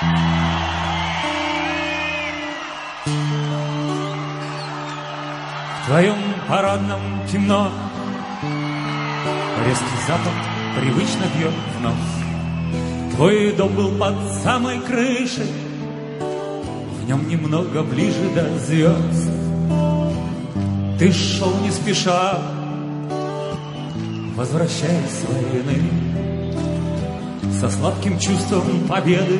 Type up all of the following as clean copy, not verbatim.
В твоем парадном темно, резкий запах привычно бьет в нос. Твой дом был под самой крышей, в нем немного ближе до звезд. Ты шел не спеша, возвращаясь с войны, со сладким чувством победы,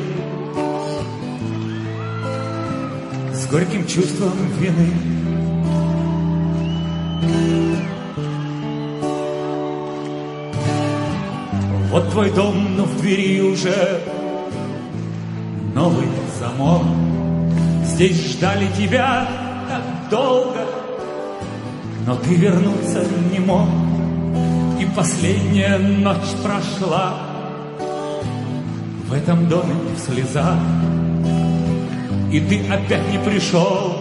с горьким чувством вины. Вот твой дом, но в двери уже новый замок. Здесь ждали тебя так долго, но ты вернуться не мог. И последняя ночь прошла в этом доме в слезах, и ты опять не пришел,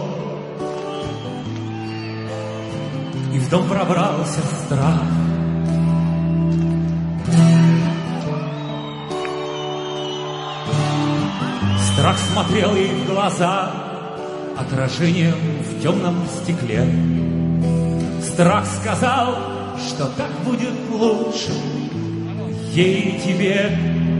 и в дом пробрался страх. Страх смотрел ей в глаза отражением в темном стекле. Страх сказал, что так будет лучше ей и тебе.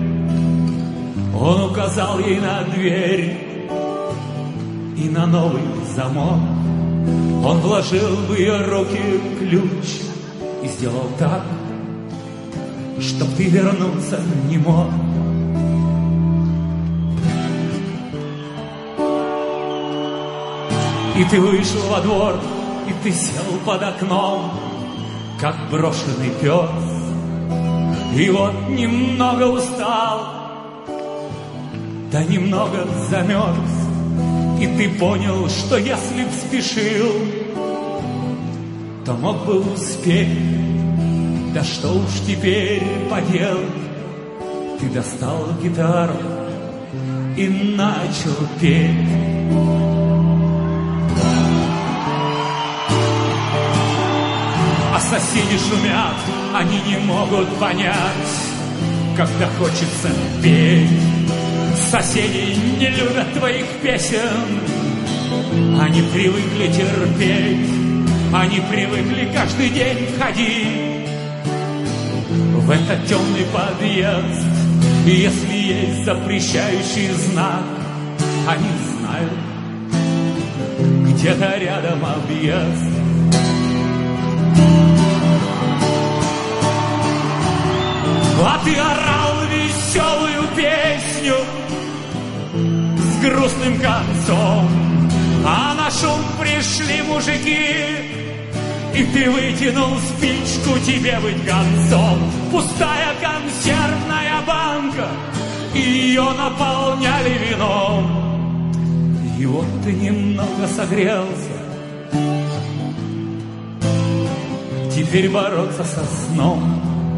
Он указал ей на дверь и на новый замок. Он вложил в ее руки ключ и сделал так, чтоб ты вернуться не мог. И ты вышел во двор, и ты сел под окном, как брошенный пес. И вот немного устал, да немного замерз. И ты понял, что если б спешил, то мог бы успеть. Да что уж теперь поделать. Ты достал гитару и начал петь. А соседи шумят, они не могут понять, когда хочется петь. Соседи не любят твоих песен, они привыкли терпеть, они привыкли каждый день ходить в этот темный подъезд. И если есть запрещающий знак, они знают, где-то рядом объезд. А ты орал веселую песню с грустным концом, а на шум пришли мужики, и ты вытянул спичку, тебе быть концом. Пустая консервная банка, и ее наполняли вином. И вот ты немного согрелся, теперь бороться со сном.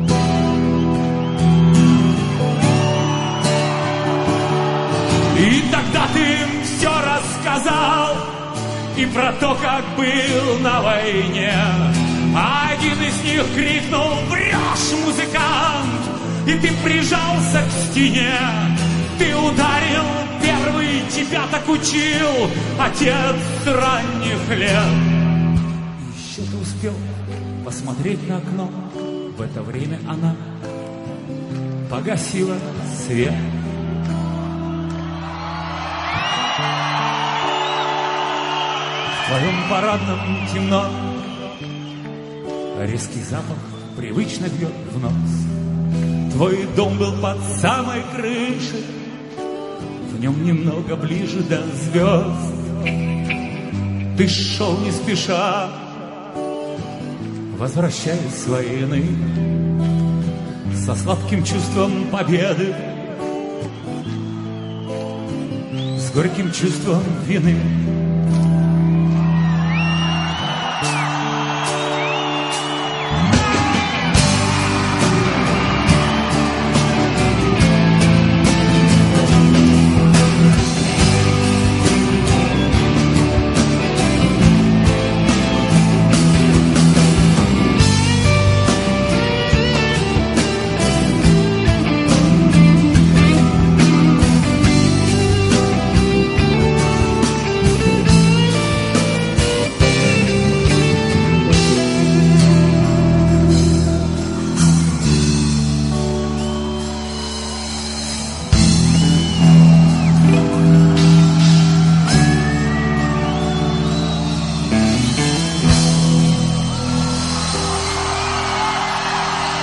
И тогда ты им все рассказал, и про то, как был на войне. А один из них крикнул: «Врешь, музыкант!» И ты прижался к стене. Ты ударил первый, тебя так учил отец с ранних лет. Еще ты успел посмотреть на окно. В это время она погасила свет. В твоем парадном темно, резкий запах привычно бьет в нос. Твой дом был под самой крышей, в нем немного ближе до звезд. Ты шел не спеша, возвращаясь с войны, со сладким чувством победы, с горьким чувством вины.